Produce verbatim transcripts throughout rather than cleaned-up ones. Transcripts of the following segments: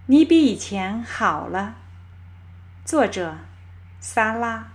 你比以前好了。作者萨拉。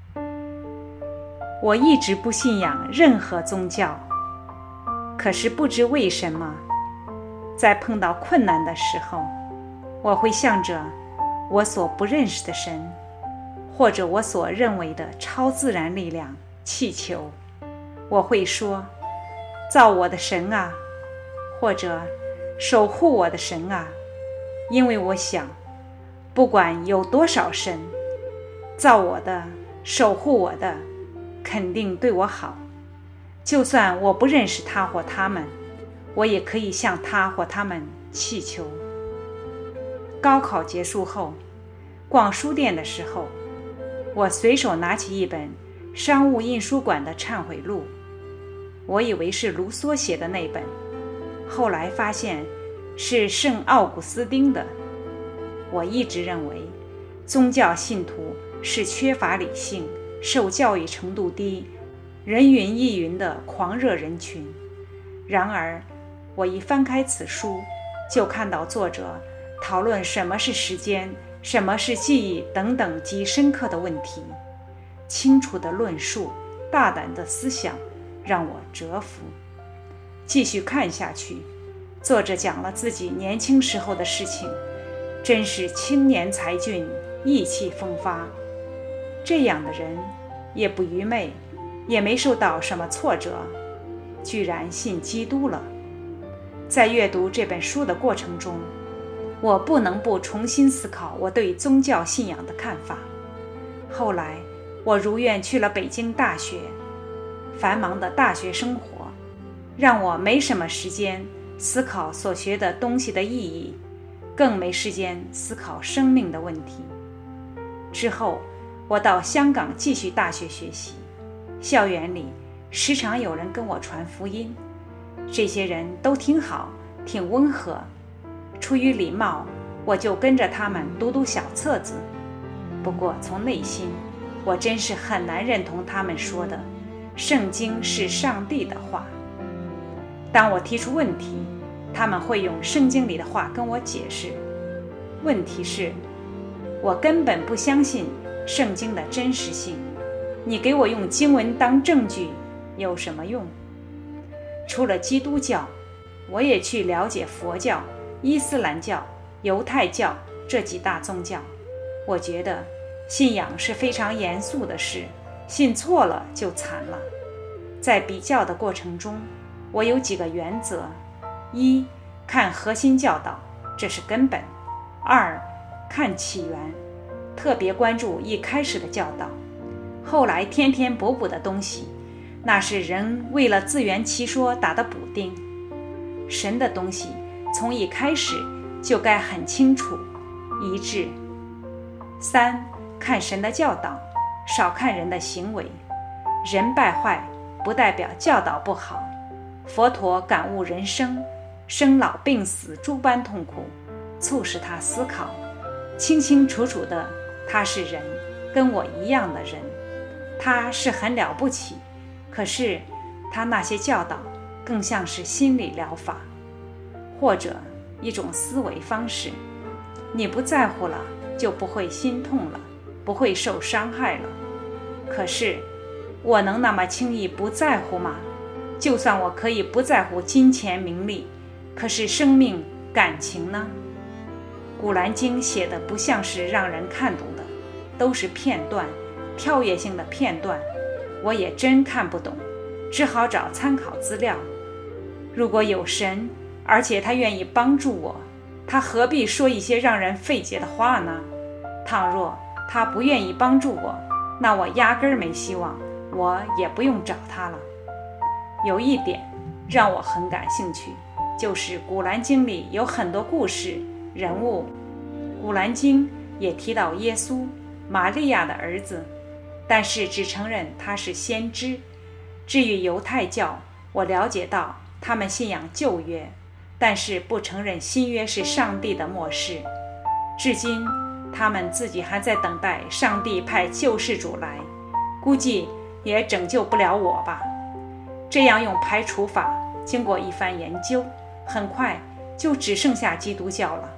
我一直不信仰任何宗教，可是不知为什么，在碰到困难的时候，我会向着我所不认识的神，或者我所认为的超自然力量祈求。我会说，造我的神啊，或者守护我的神啊，因为我想，不管有多少神，造我的、守护我的，肯定对我好。就算我不认识他或他们，我也可以向他或他们祈求。高考结束后，逛书店的时候，我随手拿起一本商务印书馆的忏悔录，我以为是卢梭写的那本，后来发现是圣奥古斯丁的。我一直认为宗教信徒是缺乏理性、受教育程度低、人云亦云的狂热人群。然而我一翻开此书，就看到作者讨论什么是时间、什么是记忆等等极深刻的问题，清楚的论述，大胆的思想，让我折服。继续看下去，作者讲了自己年轻时候的事情，真是青年才俊，意气风发。这样的人也不愚昧，也没受到什么挫折，居然信基督了。在阅读这本书的过程中，我不能不重新思考我对宗教信仰的看法。后来我如愿去了北京大学，繁忙的大学生活让我没什么时间思考所学的东西的意义，更没时间思考生命的问题。之后我到香港继续大学学习，校园里时常有人跟我传福音，这些人都挺好，挺温和。出于礼貌，我就跟着他们读读小册子。不过从内心，我真是很难认同他们说的圣经是上帝的话。当我提出问题，他们会用圣经里的话跟我解释。问题是，我根本不相信圣经的真实性，你给我用经文当证据有什么用？除了基督教，我也去了解佛教、伊斯兰教、犹太教这几大宗教。我觉得信仰是非常严肃的事，信错了就惨了。在比较的过程中，我有几个原则：一，看核心教导，这是根本；二，看起源，特别关注一开始的教导，后来添添补补的东西，那是人为了自圆其说打的补丁。神的东西从一开始就该很清楚一致。三，看神的教导，少看人的行为。人败坏不代表教导不好。佛陀感悟人生，生老病死诸般痛苦，促使他思考，清清楚楚的，他是人，跟我一样的人，他是很了不起。可是他那些教导更像是心理疗法，或者一种思维方式。你不在乎了，就不会心痛了，不会受伤害了。可是我能那么轻易不在乎吗？就算我可以不在乎金钱名利，可是生命感情呢？古兰经写的不像是让人看懂的，都是片段，跳跃性的片段，我也真看不懂，只好找参考资料。如果有神，而且他愿意帮助我，他何必说一些让人费解的话呢？倘若他不愿意帮助我，那我压根儿没希望，我也不用找他了。有一点让我很感兴趣，就是古兰经里有很多故事人物。古兰经也提到耶稣，玛利亚的儿子，但是只承认他是先知。至于犹太教，我了解到他们信仰旧约，但是不承认新约是上帝的默示。至今他们自己还在等待上帝派救世主来，估计也拯救不了我吧。这样用排除法，经过一番研究，很快就只剩下基督教了。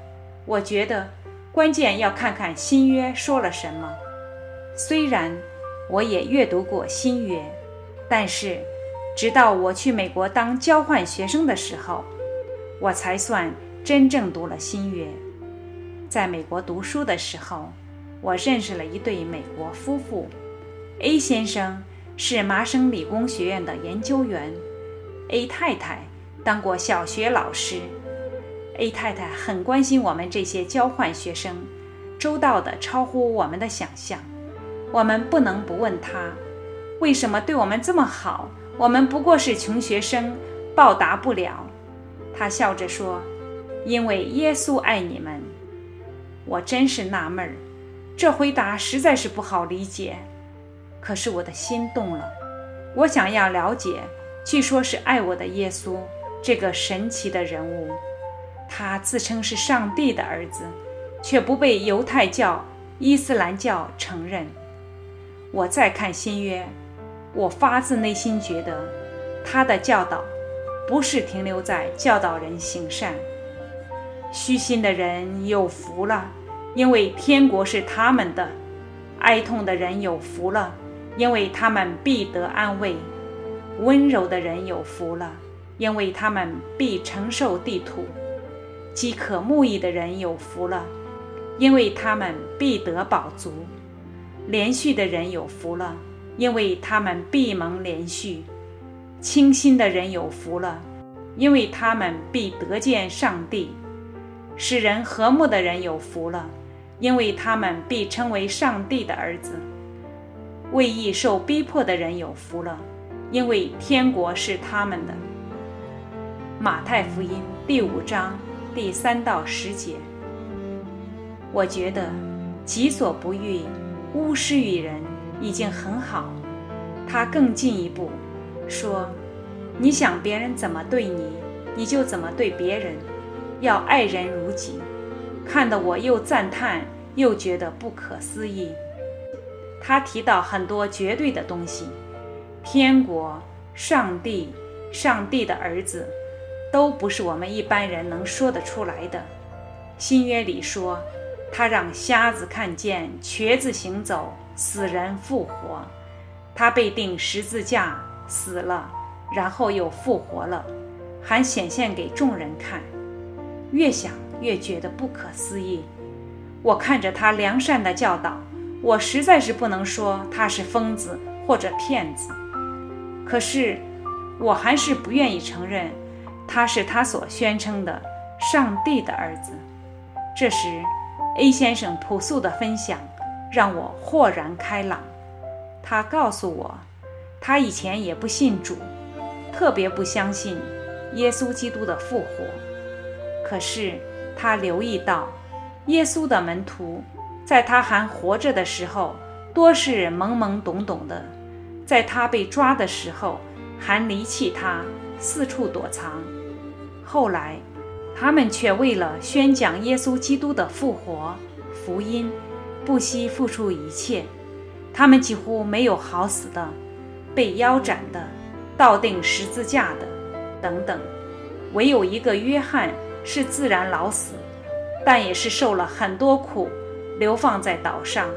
我觉得关键要看看新约说了什么。虽然我也阅读过新约，但是直到我去美国当交换学生的时候，我才算真正读了新约。在美国读书的时候，我认识了一对美国夫妇。 A 先生是麻省理工学院的研究员， A 太太当过小学老师。 A 太太很关心我们这些交换学生，周到的超乎我们的想象。我们不能不问她，为什么对我们这么好？我们不过是穷学生，报答不了。她笑着说，因为耶稣爱你们。我真是纳闷儿，这回答实在是不好理解。可是我的心动了，我想要了解，据说是爱我的耶稣这个神奇的人物。他自称是上帝的儿子，却不被犹太教、伊斯兰教承认。我再看新约，我发自内心觉得他的教导不是停留在教导人行善。虚心的人有福了，因为天国是他们的；哀痛的人有福了，因为他们必得安慰；温柔的人有福了，因为他们必承受地土；饥渴慕义的人有福了，因为他们必得饱足；连续的人有福了，因为他们必蒙连续；清心的人有福了，因为他们必得见上帝；使人和睦的人有福了，因为他们必称为上帝的儿子；为义受逼迫的人有福了，因为天国是他们的。马太福音第五章第三到十节。我觉得己所不欲，勿施于人已经很好。他更进一步说，你想别人怎么对你，你就怎么对别人，要爱人如己。看得我又赞叹又觉得不可思议。他提到很多绝对的东西，天国、上帝、上帝的儿子，都不是我们一般人能说得出来的。新约里说，他让瞎子看见，瘸子行走，死人复活。他被钉十字架死了，然后又复活了，还显现给众人看。越想越觉得不可思议。我看着他良善的教导，我实在是不能说他是疯子或者骗子，可是我还是不愿意承认他是他所宣称的上帝的儿子。这时 A 先生朴素的分享让我豁然开朗。他告诉我，他以前也不信主，特别不相信耶稣基督的复活。可是他留意到，耶稣的门徒在他还活着的时候多是懵懵懂懂的，在他被抓的时候还离弃他，四处躲藏。后来他们却为了宣讲耶稣基督的复活福音，不惜付出一切。他们几乎没有好死的，被腰斩的，倒钉十字架的等等，唯有一个约翰是自然老死，但也是受了很多苦，流放在岛上。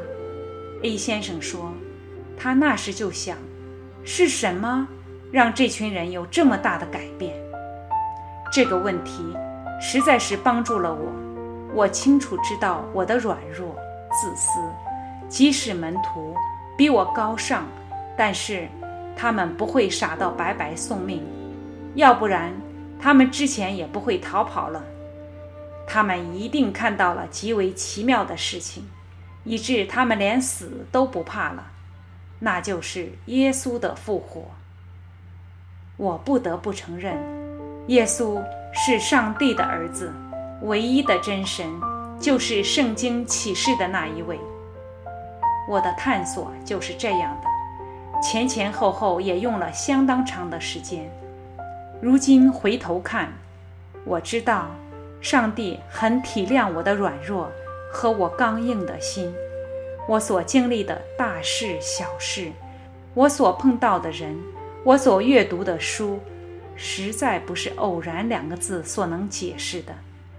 A 先生说，他那时就想，是什么让这群人有这么大的改变？这个问题实在是帮助了我。我清楚知道我的软弱、自私，即使门徒比我高尚，但是他们不会傻到白白送命，要不然他们之前也不会逃跑了。他们一定看到了极为奇妙的事情，以致他们连死都不怕了，那就是耶稣的复活。我不得不承认，耶稣是上帝的儿子，唯一的真神，就是圣经启示的那一位。我的探索就是这样的，前前后后也用了相当长的时间。如今回头看，我知道上帝很体谅我的软弱和我刚硬的心，我所经历的大事小事，我所碰到的人，我所阅读的书，实在不是偶然两个字所能解释的。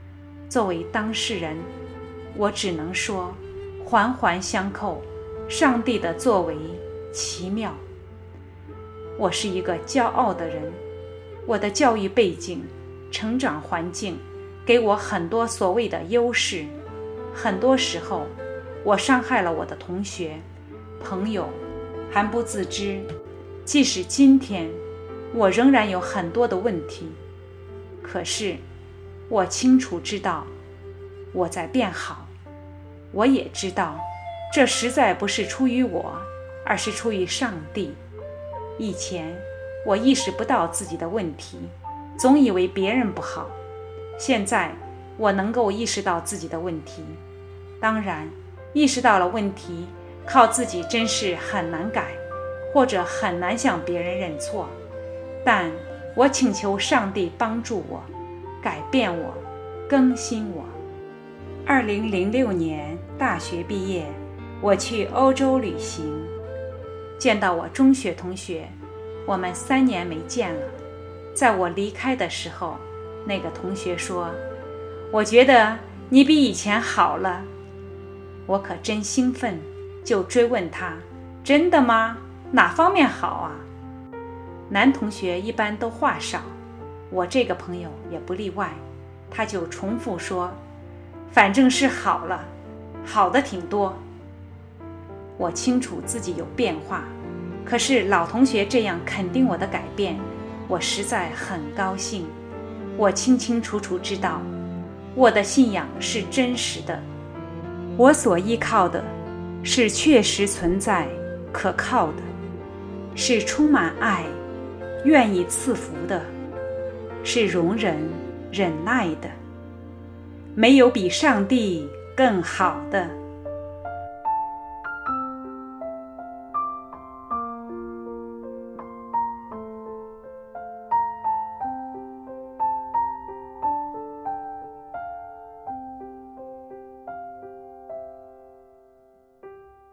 作为当事人，我只能说，环环相扣，上帝的作为奇妙。我是一个骄傲的人，我的教育背景、成长环境给我很多所谓的优势，很多时候我伤害了我的同学、朋友，还不自知。即使今天我仍然有很多的问题，可是我清楚知道我在变好。我也知道这实在不是出于我，而是出于上帝。以前我意识不到自己的问题，总以为别人不好。现在我能够意识到自己的问题，当然意识到了问题，靠自己真是很难改，或者很难向别人认错。但我请求上帝帮助我，改变我，更新我。二零零六年大学毕业，我去欧洲旅行，见到我中学同学，我们三年没见了。在我离开的时候，那个同学说，我觉得你比以前好了。我可真兴奋，就追问他，真的吗？哪方面好啊？男同学一般都话少，我这个朋友也不例外，他就重复说，反正是好了，好的挺多。我清楚自己有变化，可是老同学这样肯定我的改变，我实在很高兴。我清清楚楚知道，我的信仰是真实的，我所依靠的是确实存在、可靠的，是充满爱、愿意赐福的，是容忍、忍耐的。没有比上帝更好的。